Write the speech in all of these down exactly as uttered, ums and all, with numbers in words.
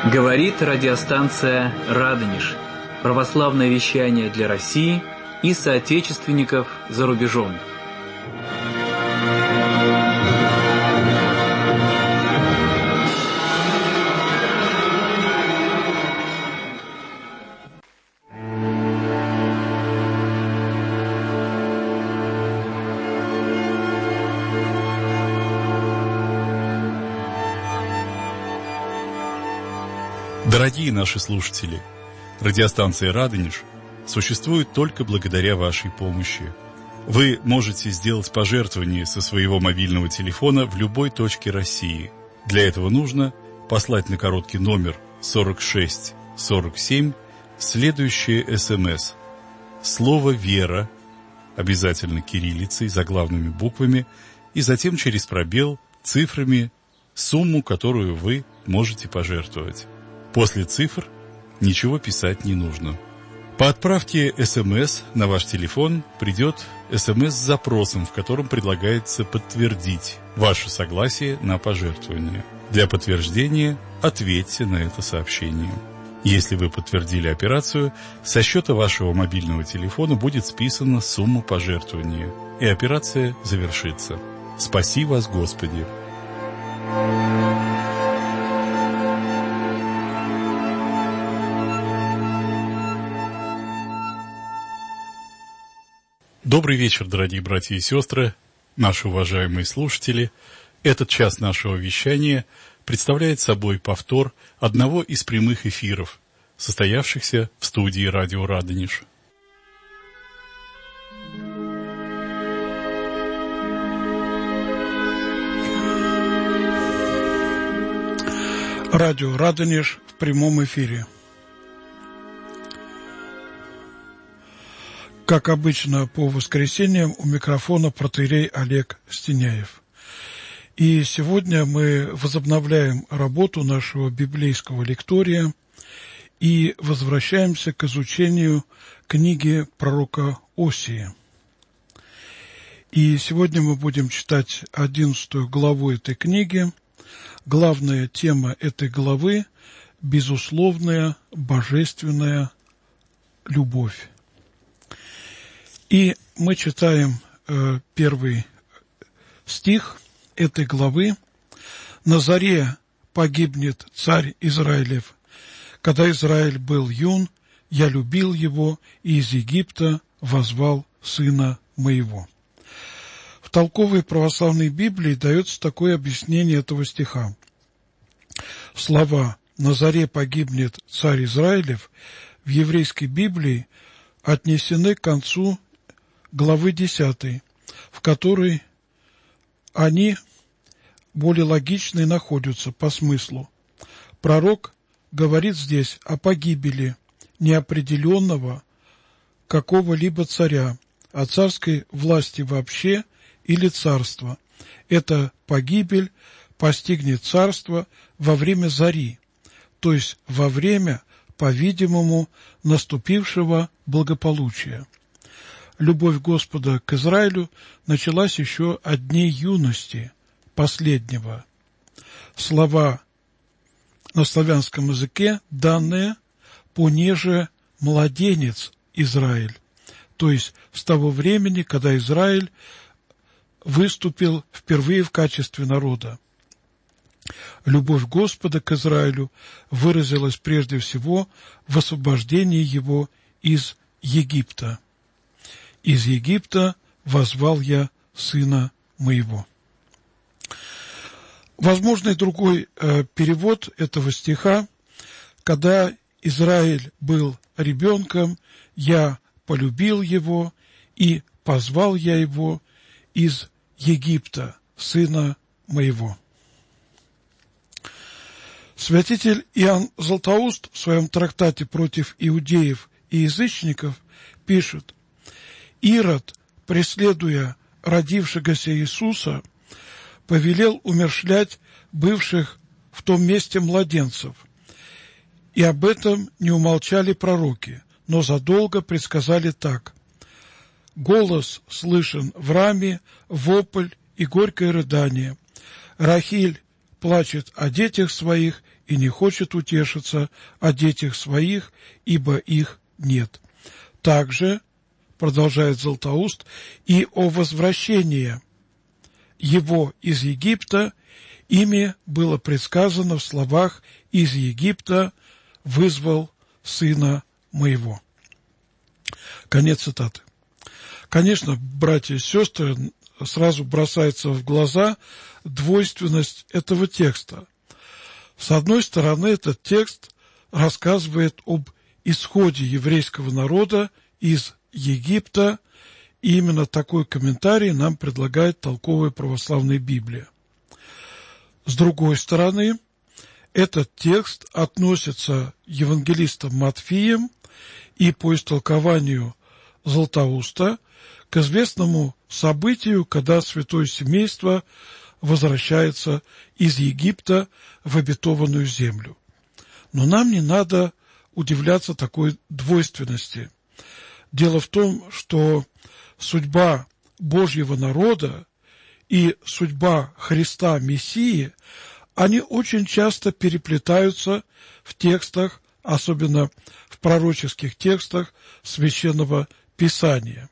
Говорит радиостанция «Радонеж». Православное вещание для России и соотечественников за рубежом. Дорогие наши слушатели, радиостанция «Радонеж» существует только благодаря вашей помощи. Вы можете сделать пожертвование со своего мобильного телефона в любой точке России. Для этого нужно послать на короткий номер сорок шесть сорок семь следующее СМС. Слово «Вера», обязательно кириллицей, заглавными буквами, и затем через пробел цифрами сумму, которую вы можете пожертвовать. После цифр ничего писать не нужно. По отправке СМС на ваш телефон придет СМС с запросом, в котором предлагается подтвердить ваше согласие на пожертвование. Для подтверждения ответьте на это сообщение. Если вы подтвердили операцию, со счета вашего мобильного телефона будет списана сумма пожертвования, и операция завершится. Спаси вас, Господи! Добрый вечер, дорогие братья и сестры, наши уважаемые слушатели. Этот час нашего вещания представляет собой повтор одного из прямых эфиров, состоявшихся в студии радио «Радонеж». Радио «Радонеж» в прямом эфире. Как обычно, по воскресеньям у микрофона протоиерей Олег Стеняев. И сегодня мы возобновляем работу нашего библейского лектория и возвращаемся к изучению книги пророка Осии. И сегодня мы будем читать одиннадцатую главу этой книги. Главная тема этой главы – безусловная божественная любовь. И мы читаем э, первый стих этой главы. «На заре погибнет царь Израилев. Когда Израиль был юн, я любил его, и из Египта воззвал сына моего». В толковой православной Библии дается такое объяснение этого стиха. Слова «на заре погибнет царь Израилев» в еврейской Библии отнесены к концу главы десятой, в которой они более логичны находятся по смыслу. Пророк говорит здесь о погибели неопределенного какого-либо царя, о царской власти вообще или царства. Эта погибель постигнет царство во время зари, то есть во время, по-видимому, наступившего благополучия. Любовь Господа к Израилю началась еще от дней юности последнего. Слова на славянском языке данные понеже младенец Израиль, то есть с того времени, когда Израиль выступил впервые в качестве народа. Любовь Господа к Израилю выразилась прежде всего в освобождении его из Египта. «Из Египта воззвал я сына моего». Возможно, и другой э, перевод этого стиха: «Когда Израиль был ребенком, я полюбил его, и позвал я его из Египта, сына моего». Святитель Иоанн Златоуст в своем трактате против иудеев и язычников пишет: «Ирод, преследуя родившегося Иисуса, повелел умерщвлять бывших в том месте младенцев, и об этом не умолчали пророки, но задолго предсказали так: голос слышен в раме, вопль и горькое рыдание. Рахиль плачет о детях своих и не хочет утешиться о детях своих, ибо их нет. Также, продолжает Златоуст, и о возвращении его из Египта ими было предсказано в словах «из Египта вызвал сына моего». Конец цитаты. Конечно, братья и сестры, сразу бросается в глаза двойственность этого текста. С одной стороны, этот текст рассказывает об исходе еврейского народа из Египта, и именно такой комментарий нам предлагает толковая православная Библия. С другой стороны, этот текст относится евангелистом Матфеем и по истолкованию Златоуста к известному событию, когда святое семейство возвращается из Египта в обетованную землю. Но нам не надо удивляться такой двойственности. Дело в том, что судьба Божьего народа и судьба Христа Мессии, они очень часто переплетаются в текстах, особенно в пророческих текстах Священного Писания.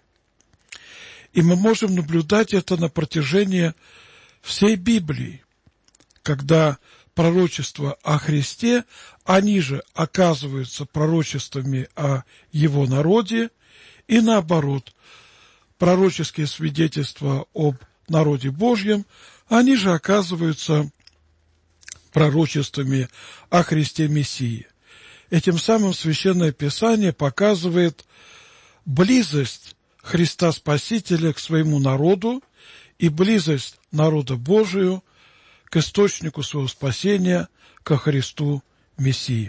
И мы можем наблюдать это на протяжении всей Библии, когда пророчества о Христе, они же оказываются пророчествами о Его народе, и наоборот, пророческие свидетельства об народе Божьем, они же оказываются пророчествами о Христе Мессии. Этим самым Священное Писание показывает близость Христа Спасителя к своему народу и близость народа Божию к источнику своего спасения, ко Христу Мессии.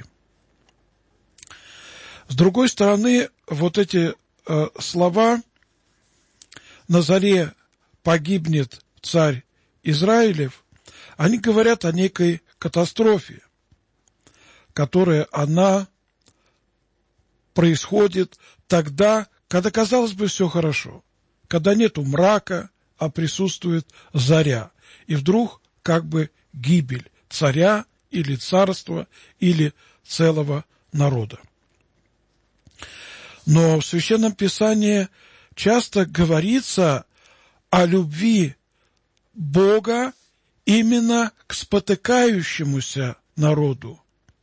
С другой стороны, вот эти э, слова «На заре погибнет царь Израилев», они говорят о некой катастрофе, которая она происходит тогда, когда, казалось бы, все хорошо, когда нету мрака, а присутствует заря, и вдруг как бы гибель царя или царства, или целого народа. Но в Священном Писании часто говорится о любви Бога именно к спотыкающемуся народу.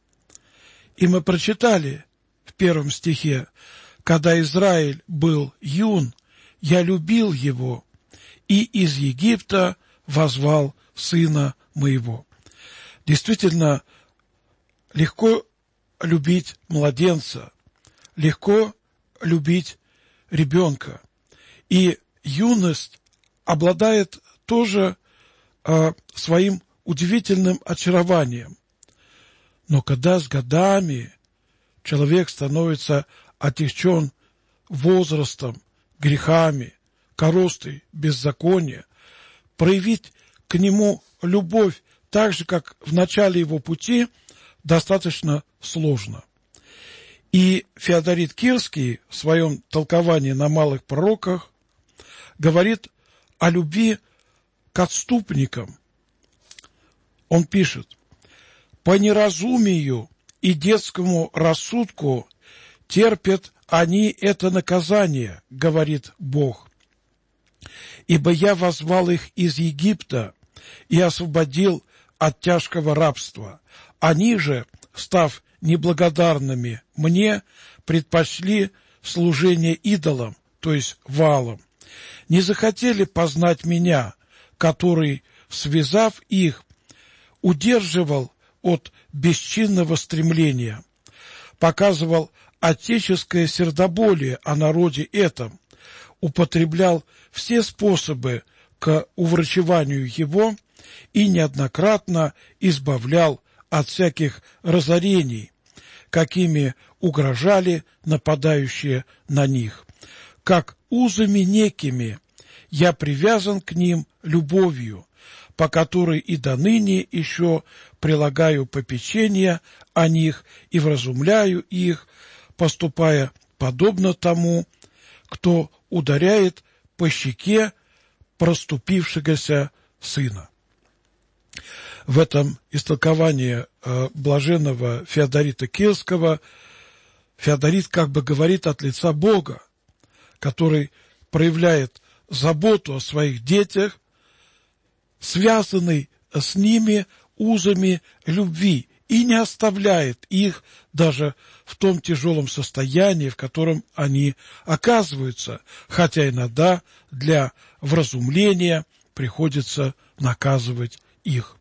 И мы прочитали в первом стихе: «Когда Израиль был юн, я любил его, и из Египта воззвал сына моего». Действительно, легко любить младенца, легко любить ребенка. И юность обладает тоже э, своим удивительным очарованием. Но когда с годами человек становится отягчен возрастом, грехами, коростой беззакония, проявить к нему любовь так же, как в начале его пути, достаточно сложно. И Феодорит Кирский в своем толковании на малых пророках говорит о любви к отступникам. Он пишет: «По неразумию и детскому рассудку терпят они это наказание, говорит Бог. Ибо я воззвал их из Египта и освободил от тяжкого рабства. Они же, став неблагодарными мне, предпочли служение идолам, то есть Ваалам. Не захотели познать меня, который, связав их, удерживал от бесчинного стремления, показывал отеческое сердоболие о народе этом, употреблял все способы к уврачеванию его и неоднократно избавлял от всяких разорений, какими угрожали нападающие на них. Как узами некими я привязан к ним любовью, по которой и доныне еще прилагаю попечение о них и вразумляю их, поступая подобно тому, кто ударяет по щеке проступившегося сына». в этом истолковании э, блаженного Феодорита Кельского Феодорит как бы говорит от лица Бога, который проявляет заботу о своих детях, связанный с ними узами любви, и не оставляет их даже в том тяжелом состоянии, в котором они оказываются, хотя иногда для вразумления приходится наказывать их.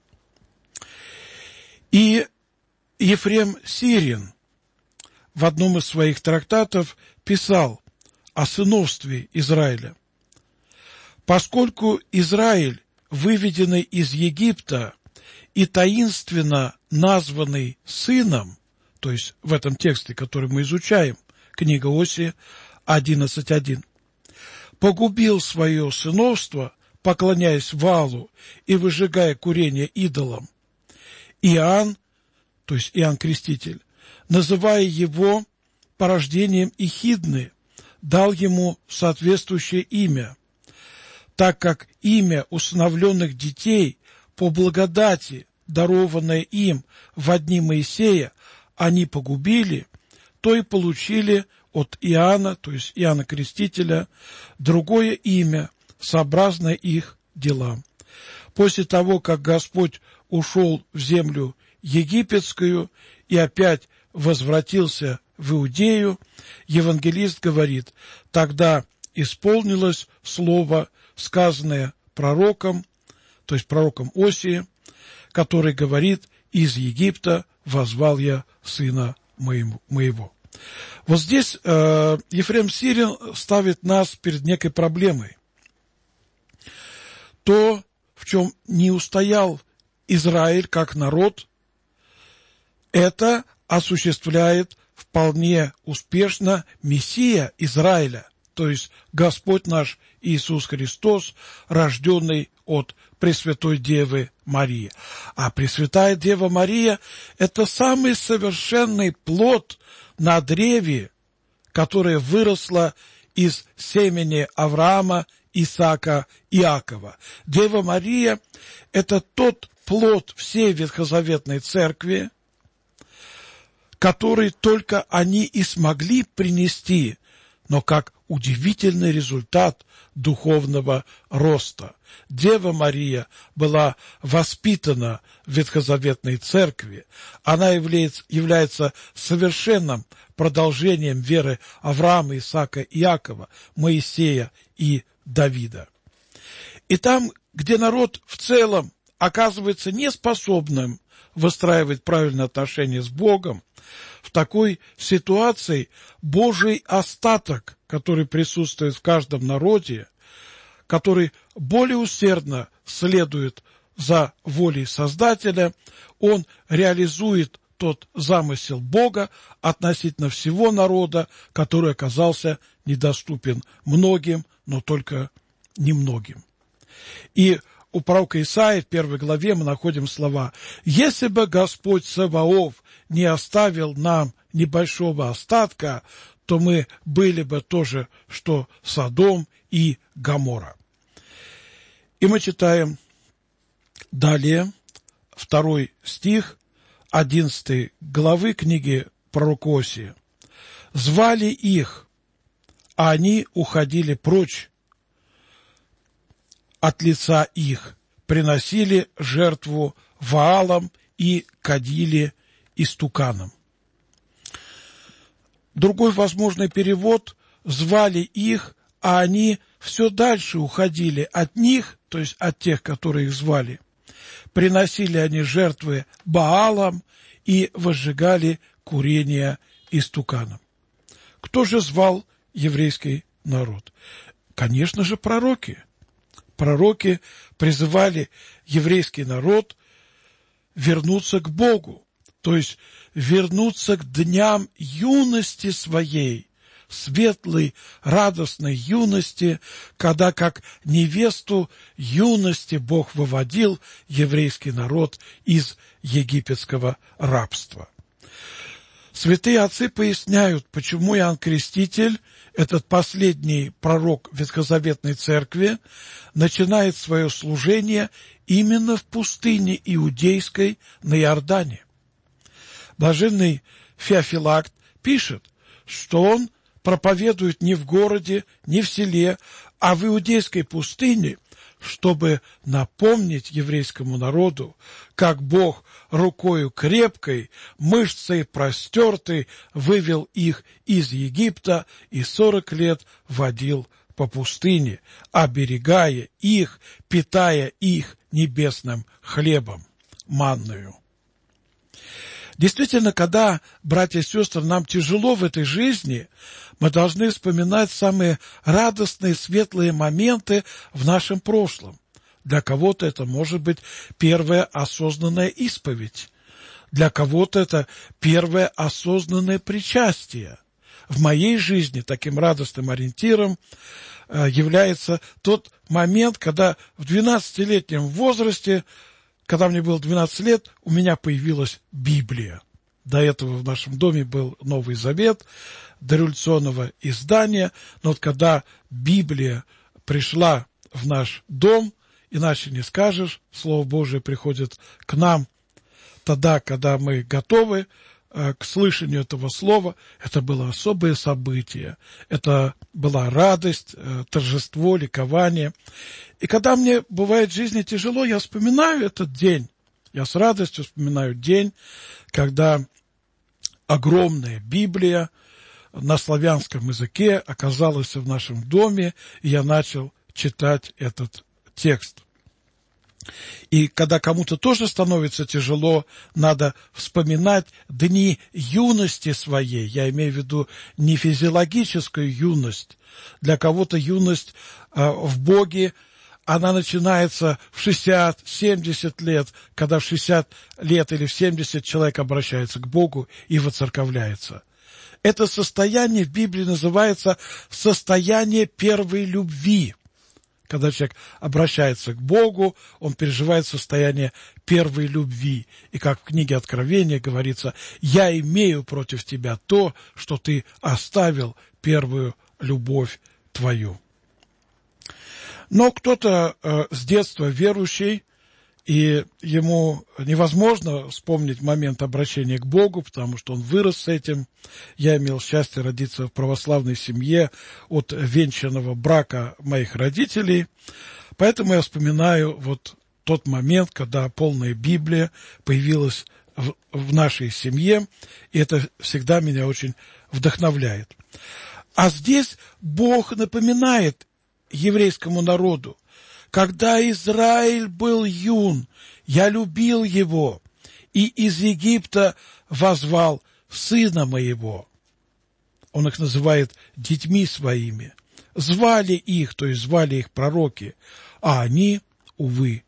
И Ефрем Сирин в одном из своих трактатов писал о сыновстве Израиля. Поскольку Израиль, выведенный из Египта и таинственно названный сыном, то есть в этом тексте, который мы изучаем, книга Осии одиннадцать один, погубил свое сыновство, поклоняясь Ваалу и выжигая курение идолам, Иоанн, то есть Иоанн Креститель, называя его порождением Эхидны, дал ему соответствующее имя, так как имя усыновленных детей по благодати, дарованное им в дни Моисея, они погубили, то и получили от Иоанна, то есть Иоанна Крестителя, другое имя, сообразное их делам. После того, как Господь ушел в землю египетскую и опять возвратился в Иудею, евангелист говорит: тогда исполнилось слово, сказанное пророком, то есть пророком Осии, который говорит: из Египта возвал я сына моего. Вот здесь э, Ефрем Сирин ставит нас перед некой проблемой. То, в чем не устоял Израиль как народ, это осуществляет вполне успешно Мессия Израиля, то есть Господь наш Иисус Христос, рожденный от Пресвятой Девы Марии. А Пресвятая Дева Мария – это самый совершенный плод на древе, которое выросло из семени Авраама, Исаака, Иакова. Дева Мария – это тот плод всей Ветхозаветной Церкви, который только они и смогли принести, но как удивительный результат духовного роста. Дева Мария была воспитана в Ветхозаветной Церкви. Она является, является совершенным продолжением веры Авраама, Исаака, Иакова, Моисея и Давида. И там, где народ в целом оказывается неспособным выстраивать правильные отношения с Богом, в такой ситуации Божий остаток, который присутствует в каждом народе, который более усердно следует за волей Создателя, он реализует тот замысел Бога относительно всего народа, который оказался недоступен многим, но только немногим. И у пророка Исаии в первой главе мы находим слова: «Если бы Господь Саваоф не оставил нам небольшого остатка, то мы были бы тоже, что Содом и Гоморра». И мы читаем далее второй стих одиннадцатой главы книги пророка Осии. «Звали их, а они уходили прочь от лица их, приносили жертву Ваалам и кадили истуканам». Другой возможный перевод: звали их, а они все дальше уходили от них, то есть от тех, которые их звали. Приносили они жертвы Баалам и возжигали курение истуканам. Кто же звал еврейский народ? Конечно же, пророки. Пророки призывали еврейский народ вернуться к Богу, то есть вернуться к дням юности своей, светлой, радостной юности, когда как невесту юности Бог выводил еврейский народ из египетского рабства. Святые отцы поясняют, почему Иоанн Креститель этот последний пророк Ветхозаветной Церкви, начинает свое служение именно в пустыне иудейской на Иордане. Блаженный Феофилакт пишет, что он проповедует не в городе, не в селе, а в иудейской пустыне, чтобы напомнить еврейскому народу, как Бог рукою крепкой, мышцей простертой вывел их из Египта и сорок лет водил по пустыне, оберегая их, питая их небесным хлебом, манною. Действительно, когда, братья и сестры, нам тяжело в этой жизни, мы должны вспоминать самые радостные, светлые моменты в нашем прошлом. Для кого-то это может быть первая осознанная исповедь. Для кого-то это первое осознанное причастие. В моей жизни таким радостным ориентиром является тот момент, когда в двенадцатилетнем возрасте, когда мне было двенадцать лет, у меня появилась Библия. До этого в нашем доме был Новый Завет, дореволюционного издания, но вот когда Библия пришла в наш дом, иначе не скажешь, Слово Божие приходит к нам тогда, когда мы готовы э, к слышанию этого слова. Это было особое событие, это была радость, э, торжество, ликование. И когда мне бывает в жизни тяжело, я вспоминаю этот день, я с радостью вспоминаю день, когда огромная Библия на славянском языке оказалась в нашем доме, и я начал читать этот текст. И когда кому-то тоже становится тяжело, надо вспоминать дни юности своей. Я имею в виду не физиологическую юность. Для кого-то юность э, в Боге, она начинается в шестьдесят-семьдесят лет, когда в шестьдесят лет или в семьдесят человек обращается к Богу и воцерковляется. Это состояние в Библии называется состояние первой любви. Когда человек обращается к Богу, он переживает состояние первой любви. И как в книге Откровения говорится, «Я имею против тебя то, что ты оставил первую любовь твою». Но кто-то э, с детства верующий, и ему невозможно вспомнить момент обращения к Богу, потому что он вырос с этим. Я имел счастье родиться в православной семье от венчанного брака моих родителей. Поэтому я вспоминаю вот тот момент, когда полная Библия появилась в, в нашей семье, и это всегда меня очень вдохновляет. А здесь Бог напоминает еврейскому народу: когда Израиль был юн, я любил его, и из Египта возвал сына моего. Он их называет детьми своими. Звали их, то есть звали их пророки, а они, увы,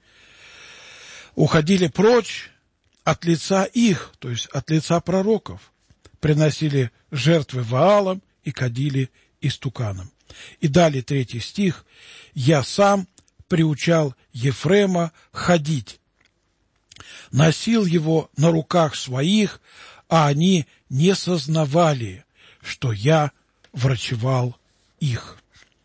уходили прочь от лица их, то есть от лица пророков, приносили жертвы Ваалам и кадили истуканам. И далее третий стих: «Я сам приучал Ефрема ходить, носил его на руках своих, а они не сознавали, что я врачевал их».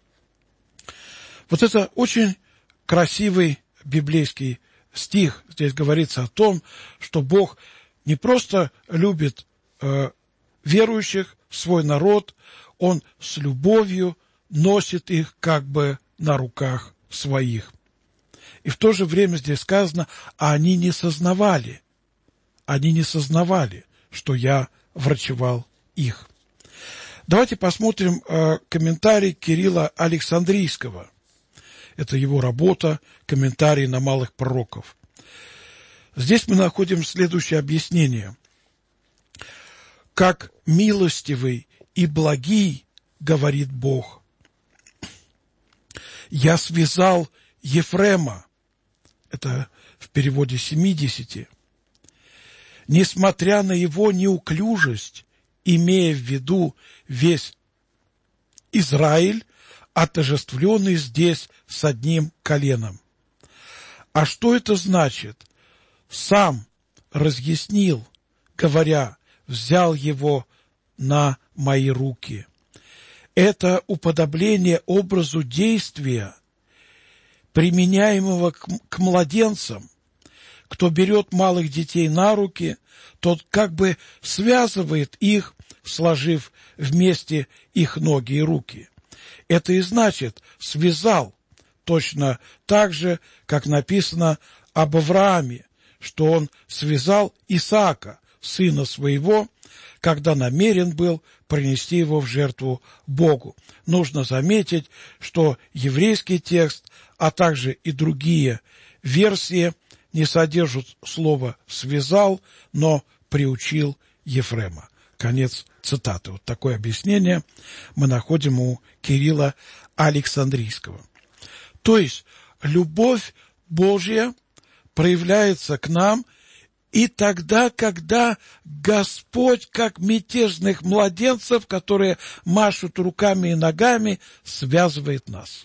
Вот это очень красивый библейский стих. Здесь говорится о том, что Бог не просто любит э, верующих, свой народ, Он с любовью носит их как бы на руках своих. И в то же время здесь сказано, а они не сознавали, они не сознавали, что я врачевал их. Давайте посмотрим э, комментарий Кирилла Александрийского. Это его работа, комментарий на малых пророков. Здесь мы находим следующее объяснение. «Как милостивый и благий, говорит Бог, я связал Ефрема», это в переводе семидесяти, «несмотря на его неуклюжесть, имея в виду весь Израиль, отождествленный здесь с одним коленом». А что это значит? Сам разъяснил, говоря, взял его на мои руки. Это уподобление образу действия, применяемого к, к младенцам. Кто берет малых детей на руки, тот как бы связывает их, сложив вместе их ноги и руки. Это и значит «связал», точно так же, как написано об Аврааме, что он связал Исаака, сына своего, когда намерен был принести его в жертву Богу. Нужно заметить, что еврейский текст, а также и другие версии не содержат слова «связал», но «приучил Ефрема». Конец цитаты. Вот такое объяснение мы находим у Кирилла Александрийского. То есть любовь Божья проявляется к нам и тогда, когда Господь, как мятежных младенцев, которые машут руками и ногами, связывает нас,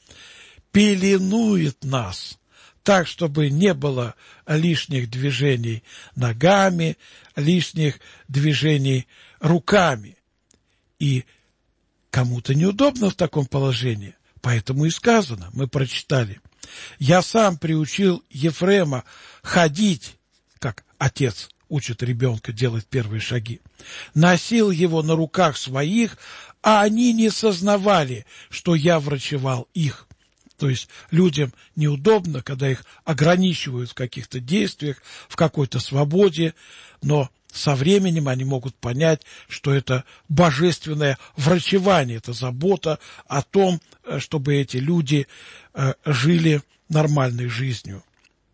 пеленует нас, так, чтобы не было лишних движений ногами, лишних движений руками. И кому-то неудобно в таком положении, поэтому и сказано, мы прочитали: «Я сам приучил Ефрема ходить», как отец учит ребенка делать первые шаги, «носил его на руках своих, а они не сознавали, что я врачевал их». То есть людям неудобно, когда их ограничивают в каких-то действиях, в какой-то свободе, но со временем они могут понять, что это божественное врачевание, это забота о том, чтобы эти люди жили нормальной жизнью.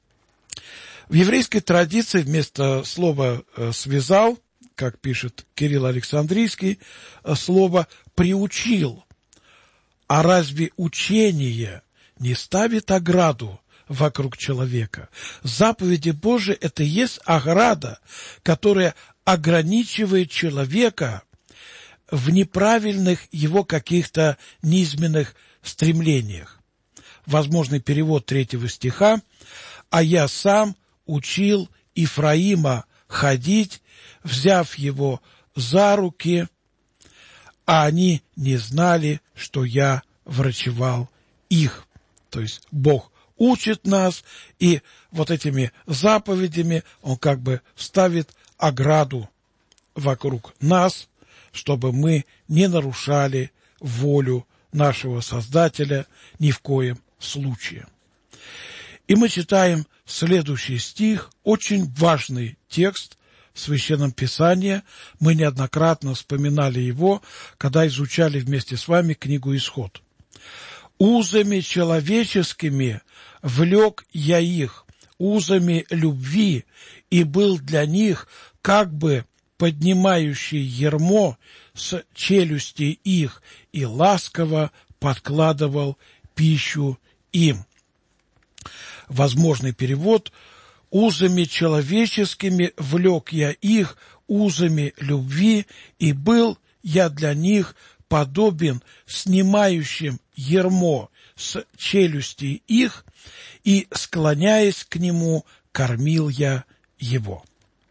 В еврейской традиции вместо слова «связал», как пишет Кирилл Александрийский, слово «приучил». А разве учение не ставит ограду вокруг человека? Заповеди Божии – это и есть ограда, которая ограничивает человека в неправильных его каких-то низменных стремлениях. Возможный перевод третьего стиха: «А я сам учил Ифраима ходить, взяв его за руки, а они не знали, что я врачевал их». То есть Бог учит нас, и вот этими заповедями Он как бы ставит ограду вокруг нас, чтобы мы не нарушали волю нашего Создателя ни в коем случае. И мы читаем следующий стих, очень важный текст в Священном Писании. Мы неоднократно вспоминали его, когда изучали вместе с вами книгу «Исход». «Узами человеческими влек я их, узами любви, и был для них как бы поднимающий ярмо с челюсти их, и ласково подкладывал пищу им». Возможный перевод: «Узами человеческими влек я их, узами любви, и был я для них подобен снимающим ярмо с челюсти их, и, склоняясь к нему, кормил я его».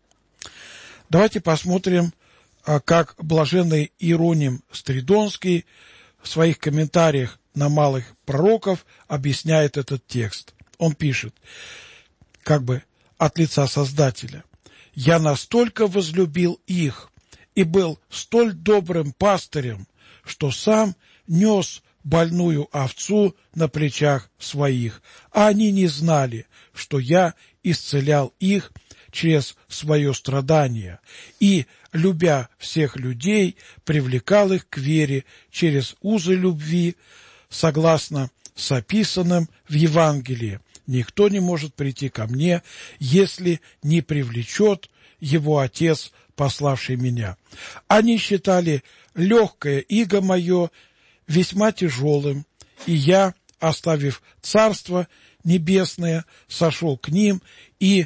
Давайте посмотрим, как блаженный Иероним Стридонский в своих комментариях на малых пророков объясняет этот текст. Он пишет, как бы от лица Создателя: «Я настолько возлюбил их и был столь добрым пастырем, что сам нес больную овцу на плечах своих, а они не знали, что я исцелял их через свое страдание, и, любя всех людей, привлекал их к вере через узы любви, согласно с описанным в Евангелии. Никто не может прийти ко мне, если не привлечет его Отец, пославший меня. Они считали легкое иго мое весьма тяжелым, и я, оставив Царство Небесное, сошел к ним и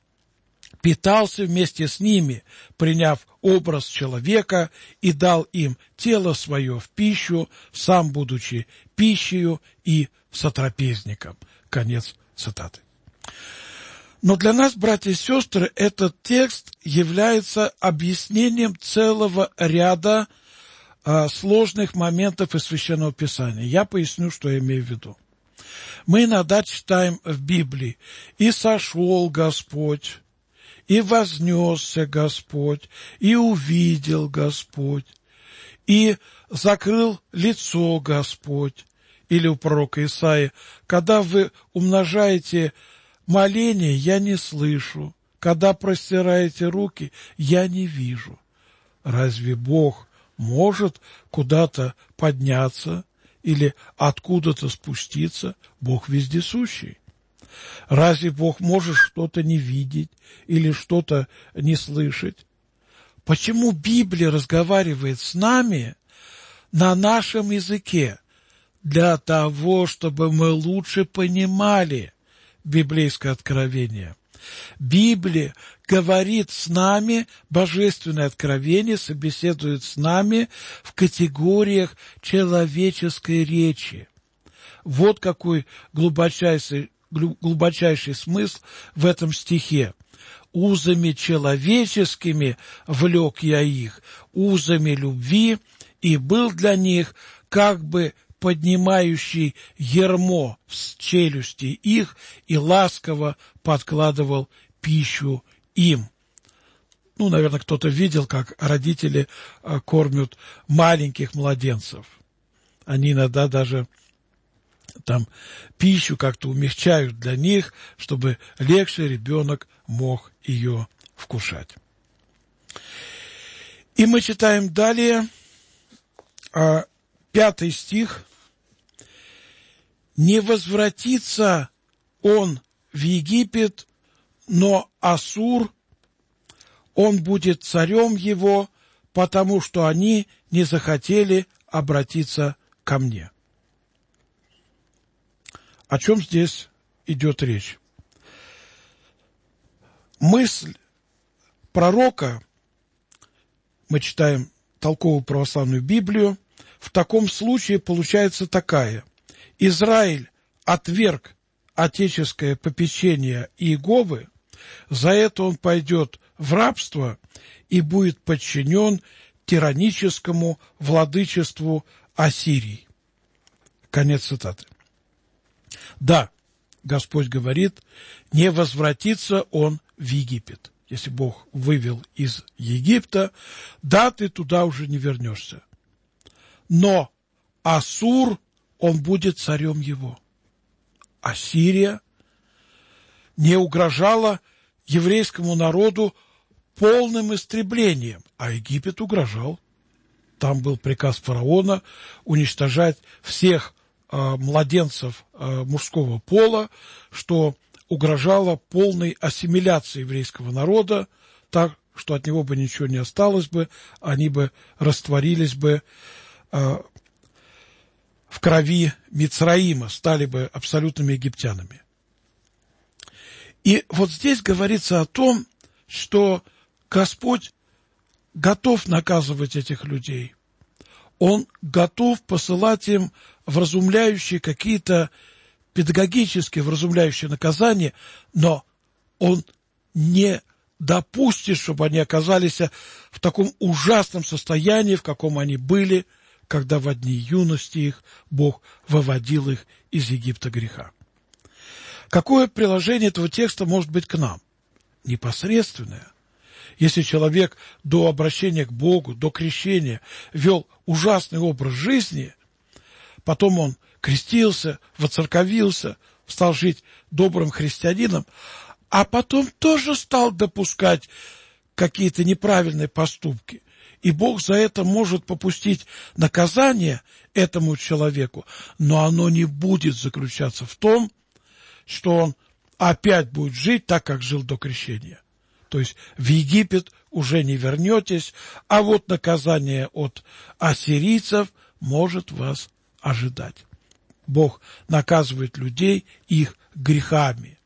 питался вместе с ними, приняв образ человека, и дал им тело свое в пищу, сам будучи пищею и сотрапезником». Конец цитаты. Но для нас, братья и сестры, этот текст является объяснением целого ряда а, сложных моментов из Священного Писания. Я поясню, что я имею в виду. Мы иногда читаем в Библии: «И сошел Господь, и вознесся Господь, и увидел Господь, и закрыл лицо Господь». Или у пророка Исаии: «Когда вы умножаете моление, я не слышу, когда простираете руки, я не вижу». Разве Бог может куда-то подняться или откуда-то спуститься? Бог вездесущий. Разве Бог может что-то не видеть или что-то не слышать? Почему Библия разговаривает с нами на нашем языке? Для того, чтобы мы лучше понимали библейское откровение. Библия говорит с нами, божественное откровение собеседует с нами в категориях человеческой речи. Вот какой глубочайший, глубочайший смысл в этом стихе. «Узами человеческими влек я их, узами любви, и был для них как бы поднимающий ярмо с челюсти их, и ласково подкладывал пищу им». Ну, наверное, кто-то видел, как родители кормят маленьких младенцев. Они иногда даже там пищу как-то умягчают для них, чтобы легче ребенок мог ее вкушать. И мы читаем далее пятый стих. «Не возвратится он в Египет, но Ассур, он будет царем его, потому что они не захотели обратиться ко мне». О чем здесь идет речь? Мысль пророка, мы читаем толковую православную Библию, в таком случае получается такая: Израиль отверг отеческое попечение Иеговы, за это он пойдет в рабство и будет подчинен тираническому владычеству Ассирии. Конец цитаты. Да, Господь говорит, не возвратится он в Египет. Если Бог вывел из Египта, да, ты туда уже не вернешься. Но Ассур, он будет царем его. Ассирия не угрожала еврейскому народу полным истреблением, а Египет угрожал. Там был приказ фараона уничтожать всех э, младенцев э, мужского пола, что угрожало полной ассимиляции еврейского народа, так, что от него бы ничего не осталось бы, они бы растворились бы э, в крови Мицраима, стали бы абсолютными египтянами. И вот здесь говорится о том, что Господь готов наказывать этих людей. Он готов посылать им вразумляющие какие-то педагогические вразумляющие наказания, но Он не допустит, чтобы они оказались в таком ужасном состоянии, в каком они были, когда в дни юности их Бог выводил их из Египта греха. Какое приложение этого текста может быть к нам? Непосредственное. Если человек до обращения к Богу, до крещения вел ужасный образ жизни, потом он крестился, воцерковился, стал жить добрым христианином, а потом тоже стал допускать какие-то неправильные поступки, и Бог за это может попустить наказание этому человеку, но оно не будет заключаться в том, что он опять будет жить так, как жил до крещения. То есть в Египет уже не вернетесь, а вот наказание от ассирийцев может вас ожидать. Бог наказывает людей их грехами.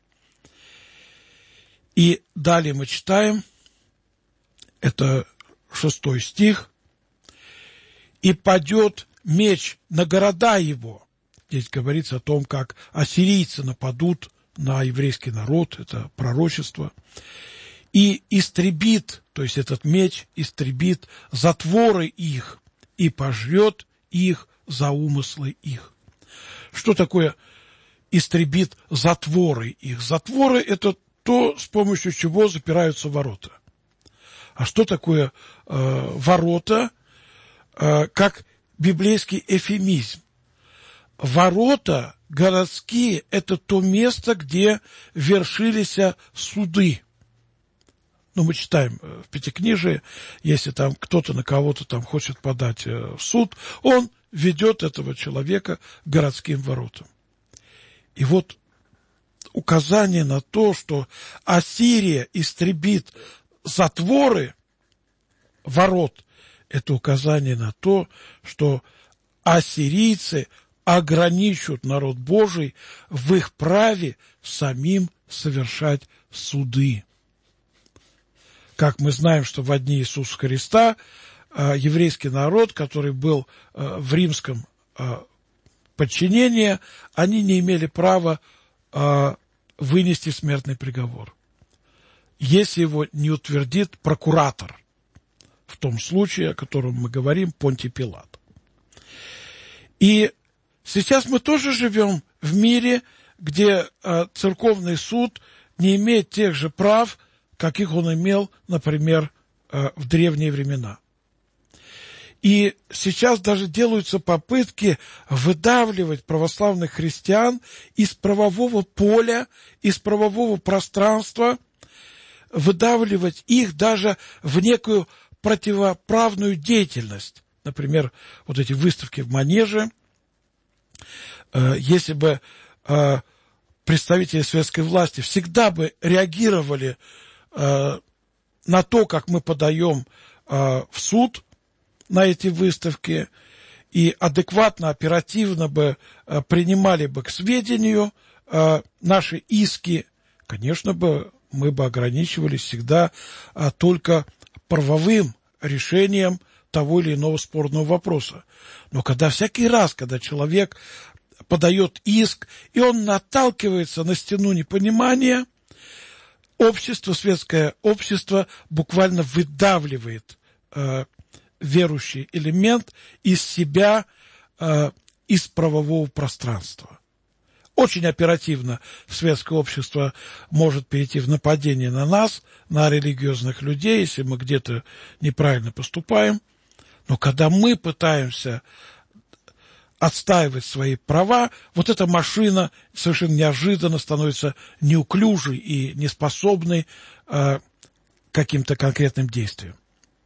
И далее мы читаем, это шестой стих, «И падет меч на города его». Здесь говорится о том, как ассирийцы нападут на еврейский народ, это пророчество. «И истребит», то есть этот меч истребит затворы их, и пожрет их за умыслы их. Что такое истребит затворы их? Затворы – это то, с помощью чего запираются ворота. А что такое э, ворота, э, как библейский эвфемизм? Ворота городские – это то место, где вершились суды. Ну, мы читаем в Пятикнижии, если там кто-то на кого-то там хочет подать в суд, он ведет этого человека к городским воротам. И вот указание на то, что Ассирия истребит затворы ворот, это указание на то, что ассирийцы ограничивают народ Божий в их праве самим совершать суды. Как мы знаем, что во дни Иисуса Христа э, еврейский народ, который был э, в римском э, подчинении, они не имели права э, вынести смертный приговор, если его не утвердит прокуратор, в том случае, о котором мы говорим, Понтий Пилат. И сейчас мы тоже живем в мире, где э, церковный суд не имеет тех же прав, каких он имел, например, в древние времена. И сейчас даже делаются попытки выдавливать православных христиан из правового поля, из правового пространства, выдавливать их даже в некую противоправную деятельность. Например, вот эти выставки в Манеже. Если бы представители советской власти всегда бы реагировали на то, как мы подаем в суд на эти выставки, и адекватно, оперативно бы принимали бы к сведению наши иски, конечно бы мы бы ограничивались всегда только правовым решением того или иного спорного вопроса. Но когда всякий раз, когда человек подает иск, и он наталкивается на стену непонимания, общество, светское общество буквально выдавливает э, верующий элемент из себя, э, из правового пространства. Очень оперативно светское общество может перейти в нападение на нас, на религиозных людей, если мы где-то неправильно поступаем. Но когда мы пытаемся отстаивать свои права, вот эта машина совершенно неожиданно становится неуклюжей и неспособной э, к каким-то конкретным действиям.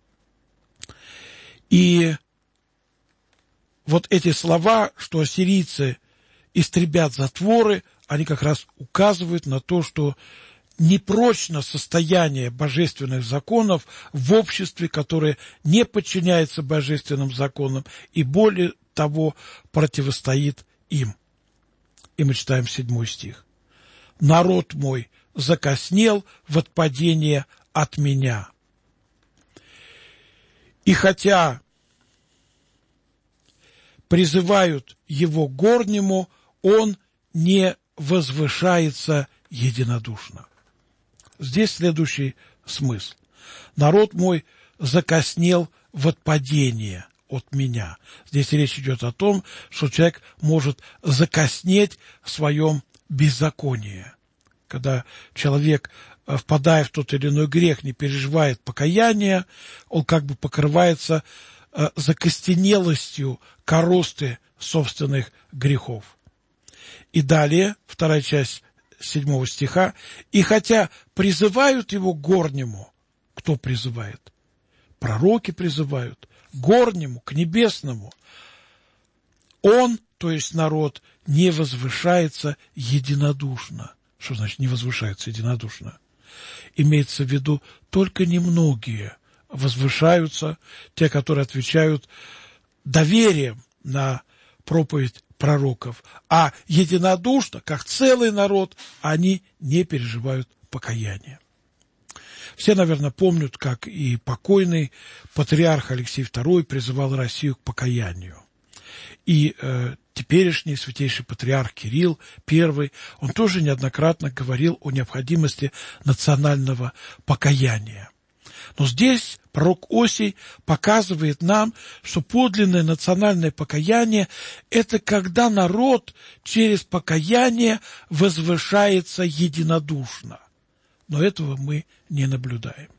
И вот эти слова, что ассирийцы истребят затворы, они как раз указывают на то, что непрочно состояние божественных законов в обществе, которое не подчиняется божественным законам и более того противостоит им. И мы читаем седьмой стих. «Народ мой закоснел в отпадение от меня. И хотя призывают его к горнему, он не возвышается единодушно». Здесь следующий смысл. Народ мой закоснел в отпадение от меня. Здесь речь идет о том, что человек может закоснеть в своем беззаконии. Когда человек, впадая в тот или иной грех, не переживает покаяния, он как бы покрывается закостенелостью коросты собственных грехов. И далее, вторая часть седьмого стиха. «И хотя призывают его к горнему», кто призывает? Пророки призывают к горнему, к небесному. Он, то есть народ, не возвышается единодушно. Что значит не возвышается единодушно? Имеется в виду только немногие возвышаются, те, которые отвечают доверием на проповедь пророков, а единодушно, как целый народ, они не переживают покаяния. Все, наверное, помнят, как и покойный патриарх Алексей второй призывал Россию к покаянию. И э, теперешний святейший патриарх Кирилл первый, он тоже неоднократно говорил о необходимости национального покаяния. Но здесь пророк Осий показывает нам, что подлинное национальное покаяние – это когда народ через покаяние возвышается единодушно. Но этого мы не наблюдаем.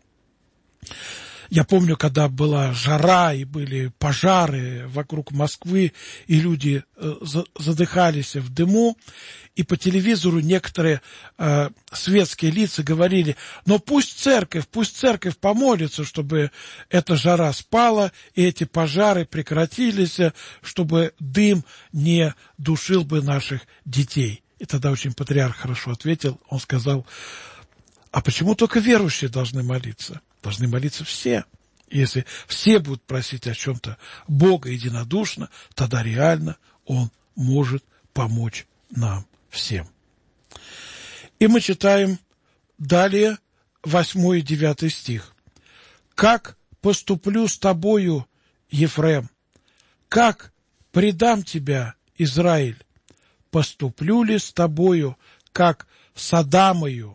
Я помню, когда была жара и были пожары вокруг Москвы, и люди задыхались в дыму, и по телевизору некоторые э, светские лица говорили: но пусть церковь, пусть церковь помолится, чтобы эта жара спала, и эти пожары прекратились, чтобы дым не душил бы наших детей. И тогда очень патриарх хорошо ответил, он сказал: а почему только верующие должны молиться? Должны молиться все. Если все будут просить о чем-то Бога единодушно, тогда реально Он может помочь нам всем. И мы читаем далее восьмой и девятый стих. «Как поступлю с тобою, Ефрем? Как предам тебя, Израиль? Поступлю ли с тобою, как с Адамою?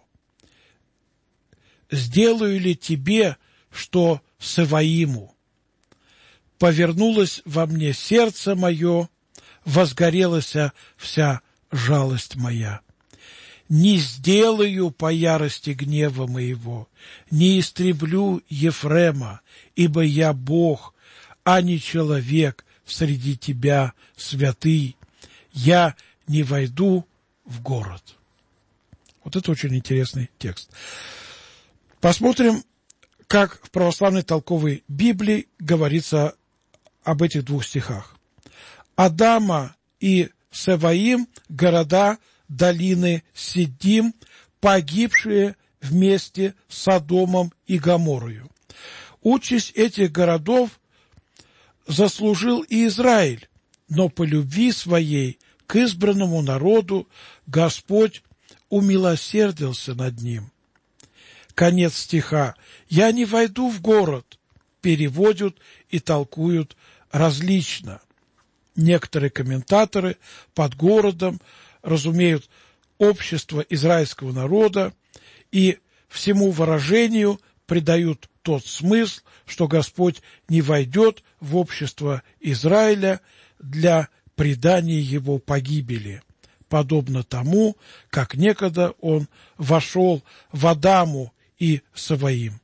Сделаю ли тебе, что с Иваиму? Повернулось во мне сердце мое, возгорелась вся жалость моя. Не сделаю по ярости гнева моего, не истреблю Ефрема, ибо я Бог, а не человек среди тебя, святый. Я не войду в город». Вот это очень интересный текст. Посмотрим, как в православной толковой Библии говорится об этих двух стихах. Адама и Севаим – города долины Сиддим, погибшие вместе с Содомом и Гоморрою. Участь этих городов заслужил и Израиль, но по любви своей к избранному народу Господь умилосердился над ним. Конец стиха. «Я не войду в город» переводят и толкуют различно. Некоторые комментаторы под городом разумеют общество израильского народа и всему выражению придают тот смысл, что Господь не войдет в общество Израиля для предания его погибели, подобно тому, как некогда он вошел в Адаму и Саваим.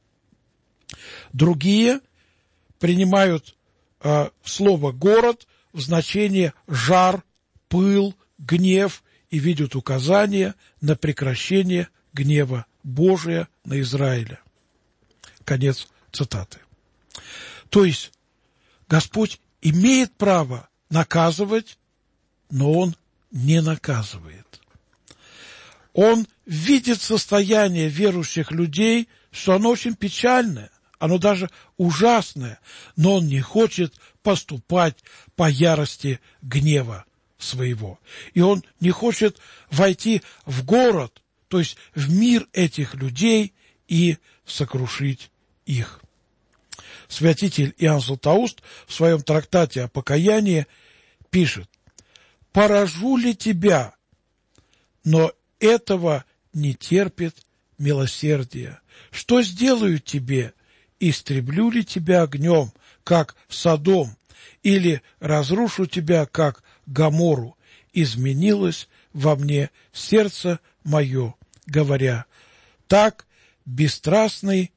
Другие принимают э, слово «город» в значении жар, пыл, гнев и видят указание на прекращение гнева Божия на Израиля. Конец цитаты. То есть Господь имеет право наказывать, но Он не наказывает. Он видит состояние верующих людей, что оно очень печальное, оно даже ужасное, но Он не хочет поступать по ярости гнева своего. И Он не хочет войти в город, то есть в мир этих людей, и сокрушить их. Святитель Иоанн Златоуст в своем трактате о покаянии пишет: «Поражу ли тебя, но этого не терпит милосердие? Что сделаю тебе? Истреблю ли тебя огнем, как Содом, или разрушу тебя, как Гоморру? Изменилось во мне сердце мое, говоря, так бесстрастный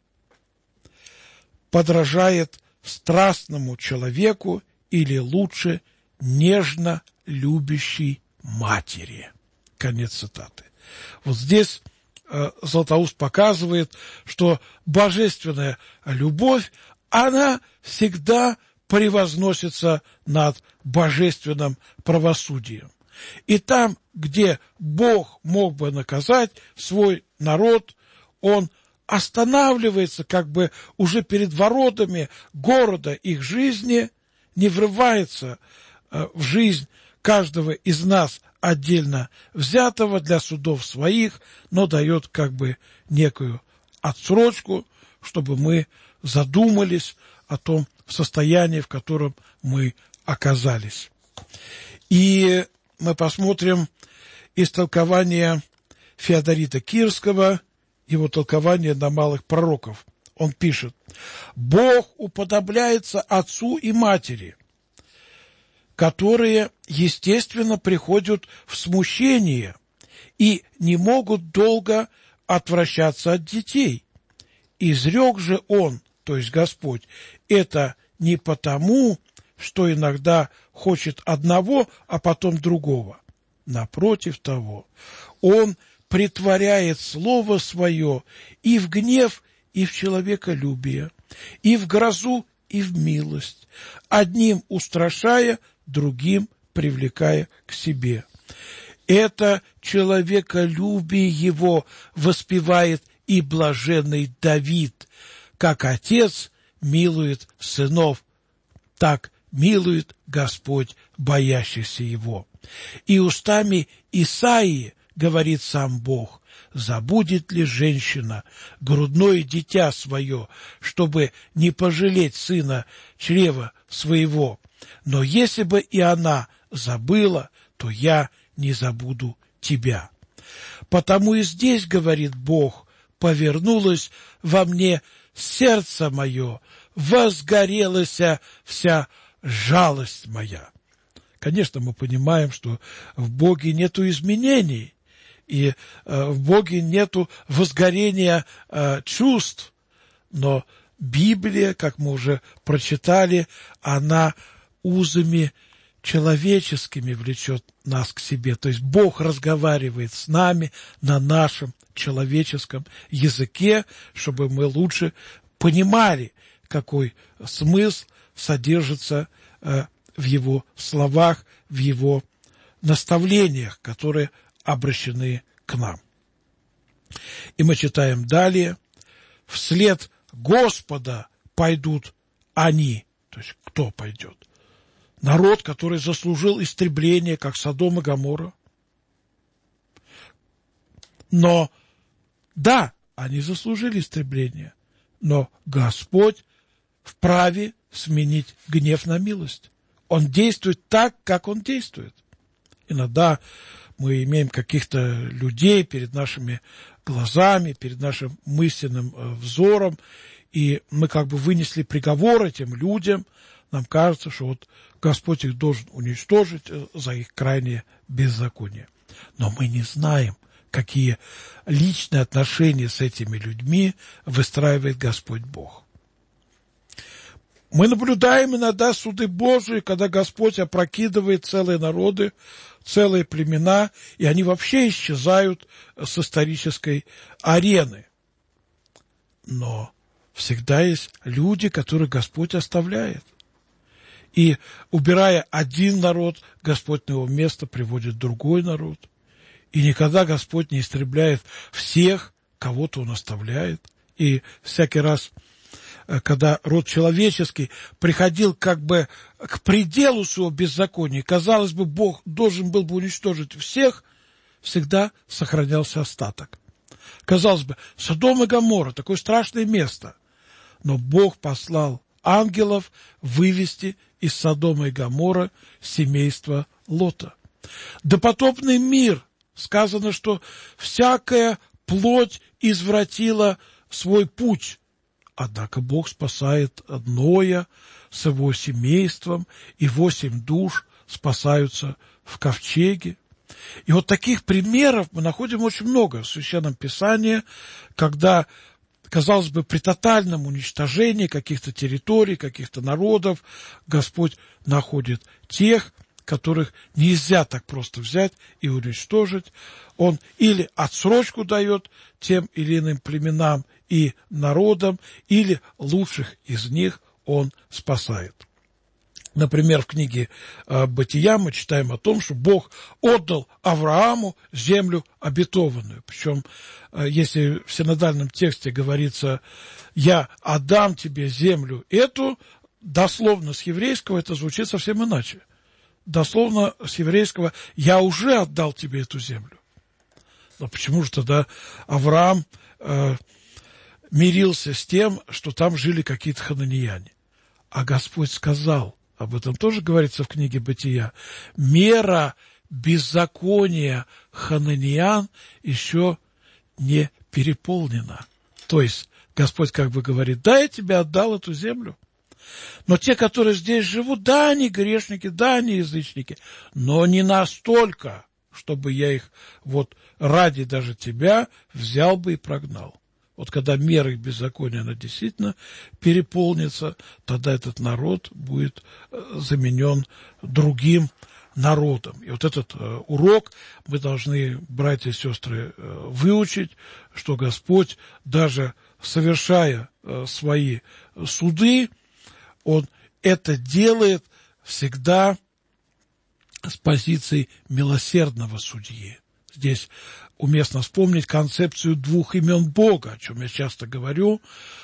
подражает страстному человеку, или лучше нежно любящей матери». Конец цитаты. Вот здесь э, Златоуст показывает, что божественная любовь, она всегда превозносится над божественным правосудием. И там, где Бог мог бы наказать свой народ, Он останавливается как бы уже перед воротами города их жизни, не врывается э, в жизнь каждого из нас отдельно взятого для судов своих, но дает как бы некую отсрочку, чтобы мы задумались о том состоянии, в котором мы оказались. И мы посмотрим истолкование Феодорита Кирского, его толкование на малых пророков. он пишет: «Бог уподобляется отцу и матери, которые, естественно, приходят в смущение и не могут долго отвращаться от детей. Изрек же он, то есть Господь, это не потому, что иногда хочет одного, а потом другого. Напротив того, он претворяет слово свое и в гнев, и в человеколюбие, и в грозу, и в милость, одним устрашая, другим привлекая к себе. Это человеколюбие его воспевает и блаженный Давид, как отец милует сынов, так милует Господь боящихся его. И устами Исаии говорит сам Бог: забудет ли женщина грудное дитя свое, чтобы не пожалеть сына чрева своего? Но если бы и она забыла, то я не забуду тебя. Потому и здесь, говорит Бог, повернулось во мне сердце мое, возгорелась вся жалость моя». Конечно, мы понимаем, что в Боге нету изменений, и э, в Боге нету возгорения э, чувств, но Библия, как мы уже прочитали, она узами человеческими влечет нас к себе. То есть Бог разговаривает с нами на нашем человеческом языке, чтобы мы лучше понимали, какой смысл содержится э, в его словах, в его наставлениях, которые обращены к нам. И мы читаем далее: «Вслед Господа пойдут они». То есть кто пойдет? Народ, который заслужил истребление, как Содом и Гоморра. Но, да, они заслужили истребление, но Господь вправе сменить гнев на милость. Он действует так, как Он действует. Иногда мы имеем каких-то людей перед нашими глазами, перед нашим мысленным взором, и мы как бы вынесли приговор этим людям. Нам кажется, что вот Господь их должен уничтожить за их крайнее беззаконие. Но мы не знаем, какие личные отношения с этими людьми выстраивает Господь Бог. Мы наблюдаем иногда суды Божии, когда Господь опрокидывает целые народы, целые племена, и они вообще исчезают с исторической арены. Но всегда есть люди, которых Господь оставляет. И, убирая один народ, Господь на его место приводит другой народ. И никогда Господь не истребляет всех, кого-то Он оставляет. И всякий раз, когда род человеческий приходил как бы к пределу своего беззакония, казалось бы, Бог должен был бы уничтожить всех, всегда сохранялся остаток. Казалось бы, Содом и Гоморра — такое страшное место, но Бог послал ангелов вывести из Содома и Гоморры семейство Лота. Допотопный мир, сказано, что всякая плоть извратила свой путь. Однако Бог спасает Ноя с его семейством, и восемь душ спасаются в ковчеге. И вот таких примеров мы находим очень много в Священном Писании, когда, казалось бы, при тотальном уничтожении каких-то территорий, каких-то народов, Господь находит тех, которых нельзя так просто взять и уничтожить. Он или отсрочку дает тем или иным племенам и народам, или лучших из них Он спасает. Например, в книге «Бытия» мы читаем о том, что Бог отдал Аврааму землю обетованную. Причем, если в синодальном тексте говорится «я отдам тебе землю эту», дословно с еврейского это звучит совсем иначе. Дословно с еврейского «я уже отдал тебе эту землю». Но почему же тогда Авраам э, мирился с тем, что там жили какие-то хананеяне? А Господь сказал, об этом тоже говорится в книге «Бытия», мера беззакония хананеян еще не переполнена. То есть Господь как бы говорит: да, я тебе отдал эту землю. Но те, которые здесь живут, да, они грешники, да, они язычники, но не настолько, чтобы я их вот ради даже тебя взял бы и прогнал. Вот когда мера их беззакония, она действительно переполнится, тогда этот народ будет заменен другим народом. И вот этот э, урок мы должны, братья и сестры, э, выучить, что Господь, даже совершая э, свои суды, Он это делает всегда с позиции милосердного судьи. Здесь уместно вспомнить концепцию двух имен Бога, о чем я часто говорю.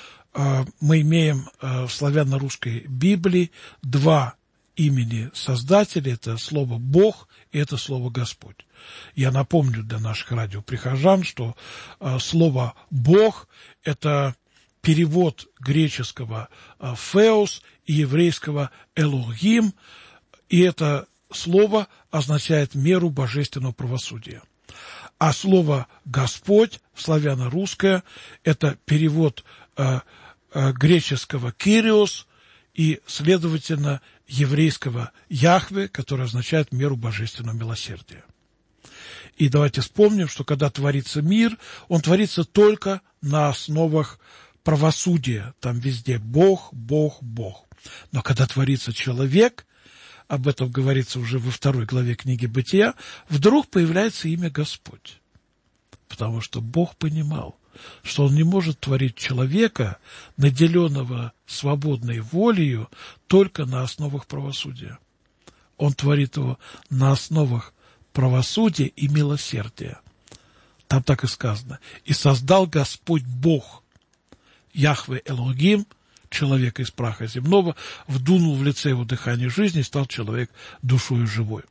Мы имеем в славяно-русской Библии два имени Создателя. Это слово «Бог» и это слово «Господь». Я напомню для наших радиоприхожан, что слово «Бог» – это перевод греческого «феос» и еврейского «элогим», и это слово означает меру божественного правосудия. А слово «Господь» славяно-русское – это перевод э, э, греческого «кириос» и, следовательно, еврейского «Яхве», который означает меру божественного милосердия. И давайте вспомним, что когда творится мир, он творится только на основах правосудия. Там везде Бог, Бог, Бог. Но когда творится человек, об этом говорится уже во второй главе книги Бытия, вдруг появляется имя Господь. Потому что Бог понимал, что Он не может творить человека, наделенного свободной волею, только на основах правосудия. Он творит его на основах правосудия и милосердия. Там так и сказано. «И создал Господь Бог, Яхве Элогим, человека из праха земного, вдунул в лице его дыхание жизни, и стал человек душою живой».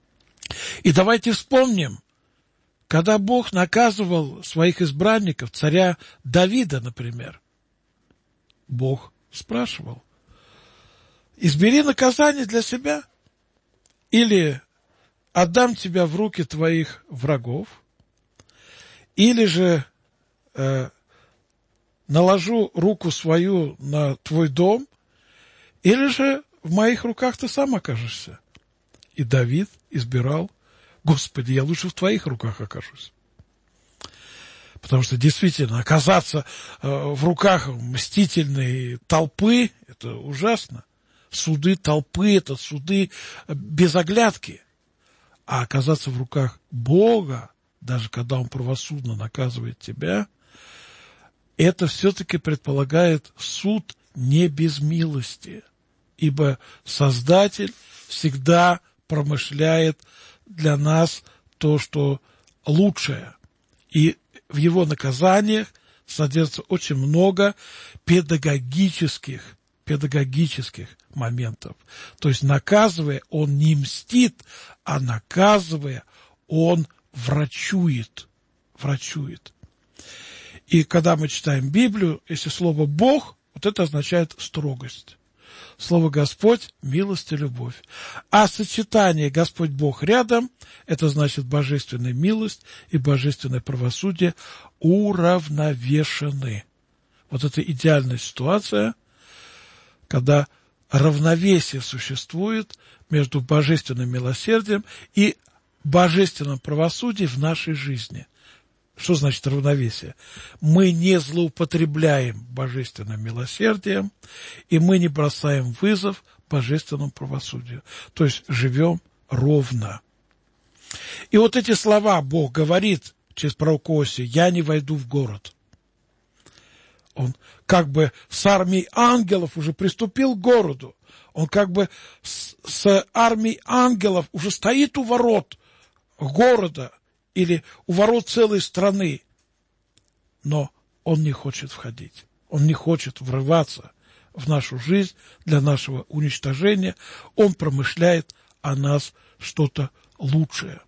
И давайте вспомним, когда Бог наказывал своих избранников, царя Давида, например, Бог спрашивал: избери наказание для себя, или отдам тебя в руки твоих врагов, или же э, наложу руку свою на твой дом, или же в моих руках ты сам окажешься. И Давид избирал: Господи, я лучше в твоих руках окажусь. Потому что действительно оказаться э, в руках мстительной толпы – это ужасно. Суды толпы – это суды без оглядки. А оказаться в руках Бога, даже когда Он правосудно наказывает тебя, это все-таки предполагает суд не без милости, ибо Создатель всегда промышляет для нас то, что лучшее. И в Его наказаниях содержится очень много педагогических, педагогических моментов. То есть, наказывая, Он не мстит, а наказывая, Он врачует. Врачует. И когда мы читаем Библию, если слово «Бог», вот это означает строгость. Слово «Господь» – милость и любовь. А сочетание «Господь Бог» рядом – это значит божественная милость и божественное правосудие уравновешены. Вот это идеальная ситуация, когда равновесие существует между божественным милосердием и божественным правосудием в нашей жизни. Что значит равновесие? Мы не злоупотребляем божественным милосердием, и мы не бросаем вызов божественному правосудию. То есть живем ровно. И вот эти слова Бог говорит через пророка Осию: «Я не войду в город». Он как бы с армией ангелов уже приступил к городу. Он как бы с, с армией ангелов уже стоит у ворот города или у ворот целой страны. Но он не хочет входить. Он не хочет врываться в нашу жизнь для нашего уничтожения. Он промышляет о нас что-то лучшее.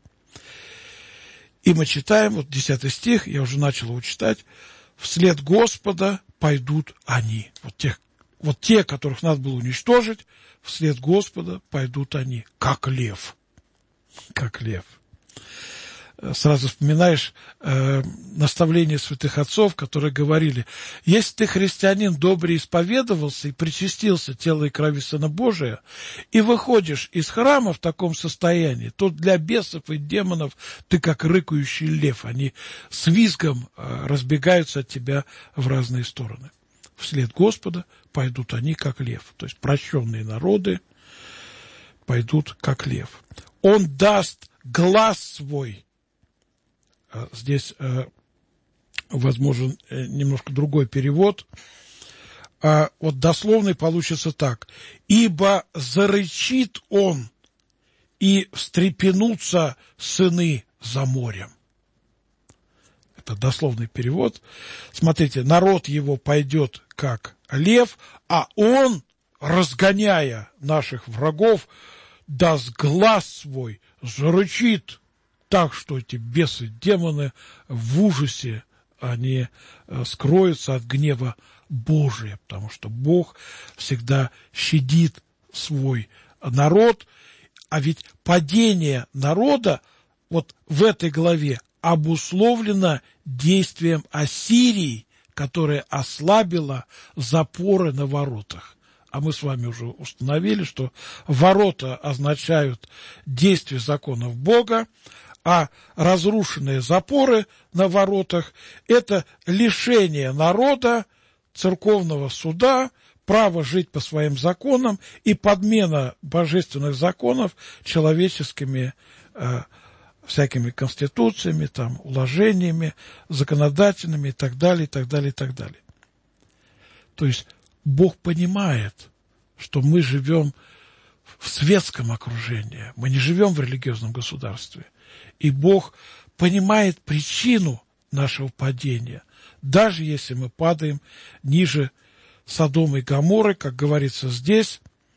И мы читаем, вот десятый стих, я уже начал его читать: «Вслед Господа пойдут они». Вот, тех, вот те, которых надо было уничтожить, вслед Господа пойдут они, как лев. Как лев. сразу вспоминаешь э, наставления святых отцов, которые говорили: если ты, христианин, добре исповедовался и причастился тела и крови Сына Божия, и выходишь из храма в таком состоянии, то для бесов и демонов ты как рыкающий лев, они с визгом э, разбегаются от тебя в разные стороны. Вслед Господа пойдут они как лев, то есть прощенные народы пойдут как лев. Он даст глас свой. Здесь э, возможен э, немножко другой перевод. А вот дословный получится так: «Ибо зарычит он, и встрепенутся сыны за морем». Это дословный перевод. Смотрите, народ его пойдет как лев, а он, разгоняя наших врагов, даст глас свой, зарычит, так что эти бесы, демоны в ужасе, они скроются от гнева Божия, потому что Бог всегда щадит свой народ. А ведь падение народа вот в этой главе обусловлено действием Ассирии, которая ослабила запоры на воротах. А мы с вами уже установили, что ворота означают действие законов Бога, а разрушенные запоры на воротах – это лишение народа церковного суда, права жить по своим законам и подмена божественных законов человеческими э, всякими конституциями, там, уложениями, законодательными и так далее, и так далее, и так далее. То есть Бог понимает, что мы живем в светском окружении, мы не живем в религиозном государстве. И Бог понимает причину нашего падения, даже если мы падаем ниже Содома и Гоморры, как говорится здесь,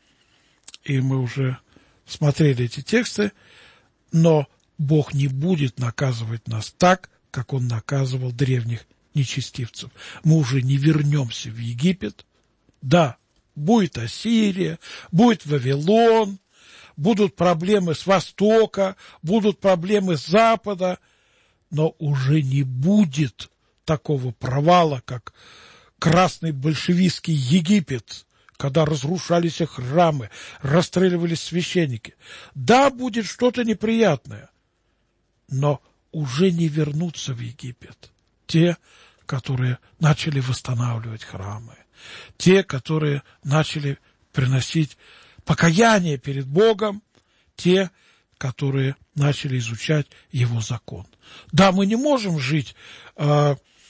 и мы уже смотрели эти тексты, но Бог не будет наказывать нас так, как Он наказывал древних нечестивцев. Мы уже не вернемся в Египет. Да, будет Ассирия, будет Вавилон, будут проблемы с Востока, будут проблемы с Запада, но уже не будет такого провала, как красный большевистский Египет, когда разрушались их храмы, расстреливались священники. Да, будет что-то неприятное, но уже не вернутся в Египет те, которые начали восстанавливать храмы, те, которые начали приносить покаяние перед Богом, те, которые начали изучать Его закон. Да, мы не можем жить э,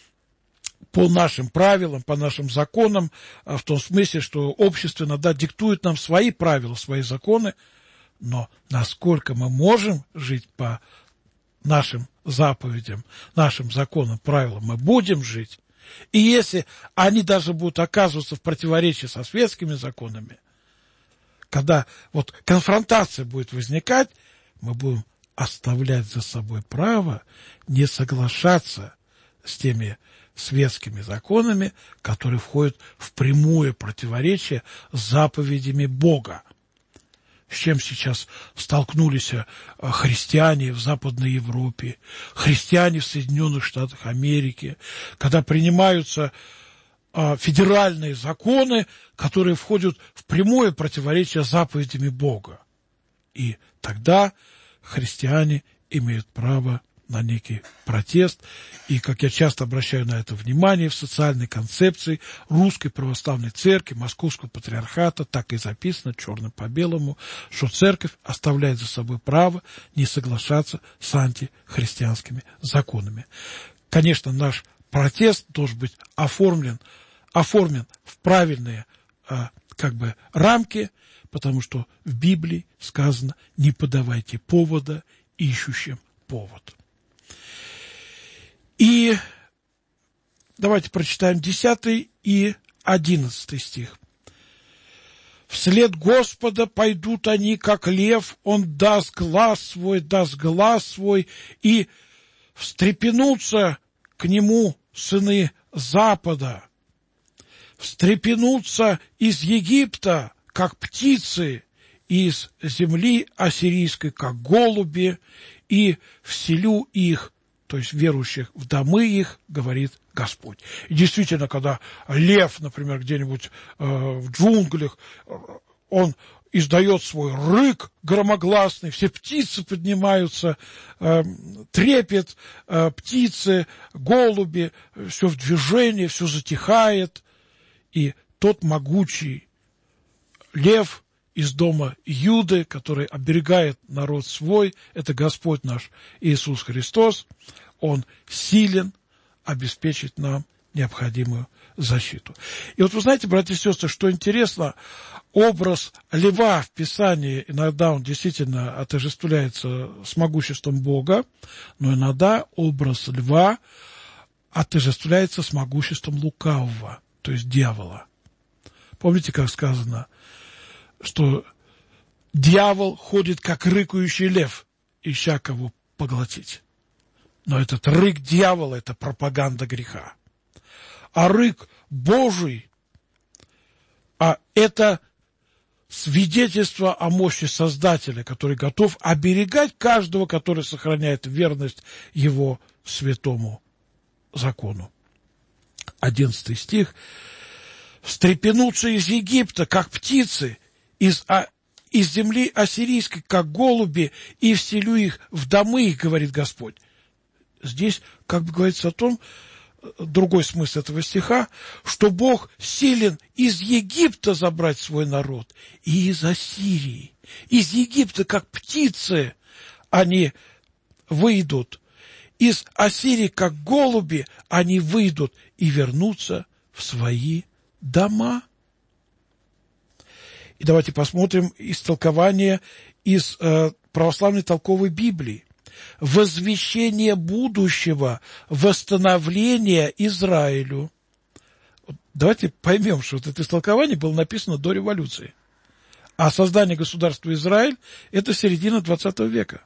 по нашим правилам, по нашим законам, э, в том смысле, что общество иногда диктует нам свои правила, свои законы, но насколько мы можем жить по нашим заповедям, нашим законам, правилам, мы будем жить. И если они даже будут оказываться в противоречии со светскими законами, когда вот конфронтация будет возникать, мы будем оставлять за собой право не соглашаться с теми светскими законами, которые входят в прямое противоречие с заповедями Бога. С чем сейчас столкнулись христиане в Западной Европе, христиане в Соединенных Штатах Америки, когда принимаются федеральные законы, которые входят в прямое противоречие с заповедями Бога. И тогда христиане имеют право на некий протест. И, как я часто обращаю на это внимание, в социальной концепции Русской Православной Церкви, Московского Патриархата, так и записано черным по белому, что Церковь оставляет за собой право не соглашаться с антихристианскими законами. Конечно, наш протест должен быть оформлен, оформлен в правильные как бы рамки, потому что в Библии сказано: не подавайте повода ищущим повод. И давайте прочитаем десятый и одиннадцатый стих. «Вслед Господа пойдут они, как лев, он даст глас свой, даст глас свой, и встрепенутся к нему сыны Запада, встрепенутся из Египта, как птицы, из земли ассирийской, как голуби, и вселю их, то есть верующих, в домы их, говорит Господь. И действительно, когда лев, например, где-нибудь э, в джунглях, он издает свой рык громогласный, все птицы поднимаются, э, трепет, э, птицы, голуби, все в движении, все затихает. И тот могучий лев из дома Иуды, который оберегает народ свой, это Господь наш Иисус Христос, Он силен обеспечить нам необходимую защиту. И вот вы знаете, братья и сестры, что интересно, образ льва в Писании, иногда он действительно отождествляется с могуществом Бога, но иногда образ льва отождествляется с могуществом лукавого, то есть дьявола. Помните, как сказано, что дьявол ходит, как рыкающий лев, ища кого поглотить. Но этот рык дьявола – это пропаганда греха. А рык Божий а это свидетельство о мощи Создателя, который готов оберегать каждого, который сохраняет верность его святому закону. Одиннадцатый стих. «Встрепенутся из Египта, как птицы, из, а, из земли ассирийской, как голуби, и вселю их в домы их, говорит Господь». Здесь как бы говорится о том, другой смысл этого стиха, что Бог силен из Египта забрать свой народ, и из Ассирии. Из Египта, как птицы, они выйдут. Из Ассирии, как голуби, они выйдут и вернутся в свои дома. И давайте посмотрим истолкование из э, православной толковой Библии. Возвещение будущего восстановления Израилю. Давайте поймем, что вот это истолкование было написано до революции. А создание государства Израиль – это середина двадцатого века.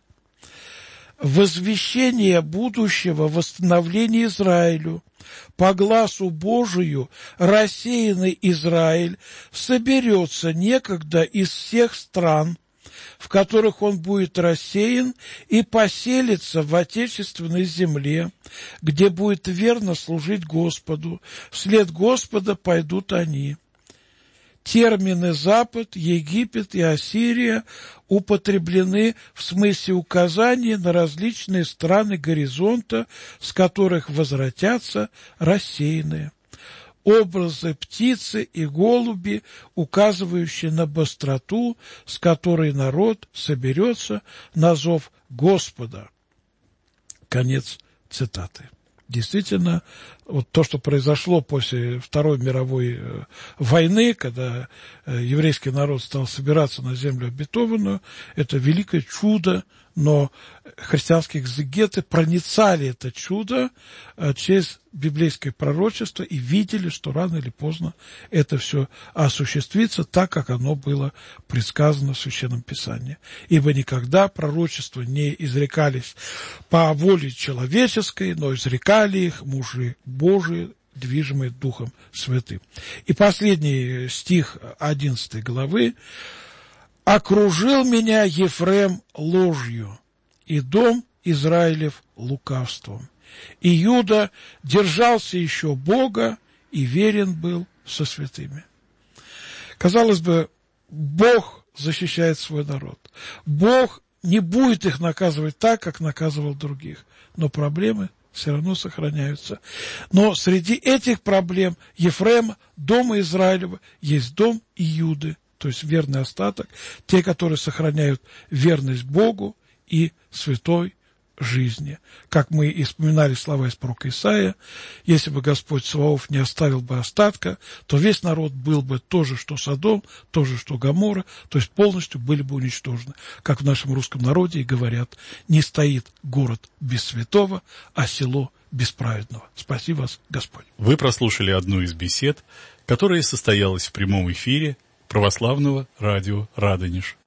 Возвещение будущего восстановления Израилю. По гласу Божию рассеянный Израиль соберется некогда из всех стран, в которых он будет рассеян, и поселится в отечественной земле, где будет верно служить Господу. Вслед Господа пойдут они. Термины «Запад», «Египет» и «Ассирия» употреблены в смысле указания на различные страны горизонта, с которых возвратятся рассеянные. Образы птицы и голуби, указывающие на быстроту, с которой народ соберется на зов Господа. Конец цитаты. Действительно, вот то, что произошло после Второй мировой войны, когда еврейский народ стал собираться на землю обетованную, это великое чудо, но христианские экзегеты проницали это чудо через библейское пророчество и видели, что рано или поздно это все осуществится так, как оно было предсказано в Священном Писании. Ибо никогда пророчества не изрекались по воле человеческой, но изрекали их мужи Божии, движимые Духом Святым. И последний стих одиннадцатой главы. «Окружил меня Ефрем ложью, и дом Израилев лукавством. Иуда держался еще Бога и верен был со святыми». Казалось бы, Бог защищает свой народ. Бог не будет их наказывать так, как наказывал других. Но проблемы все равно сохраняются. Но среди этих проблем Ефрема, дома Израилева, есть дом Иуды, то есть верный остаток, те, которые сохраняют верность Богу и святой жизни. Как мы и вспоминали слова из пророка Исаия, если бы Господь Саваоф не оставил бы остатка, то весь народ был бы то же, что Содом, то же, что Гоморра, то есть полностью были бы уничтожены. Как в нашем русском народе и говорят, не стоит город без святого, а село без праведного. Спаси вас, Господь. Вы прослушали одну из бесед, которая состоялась в прямом эфире Православного радио «Радонеж».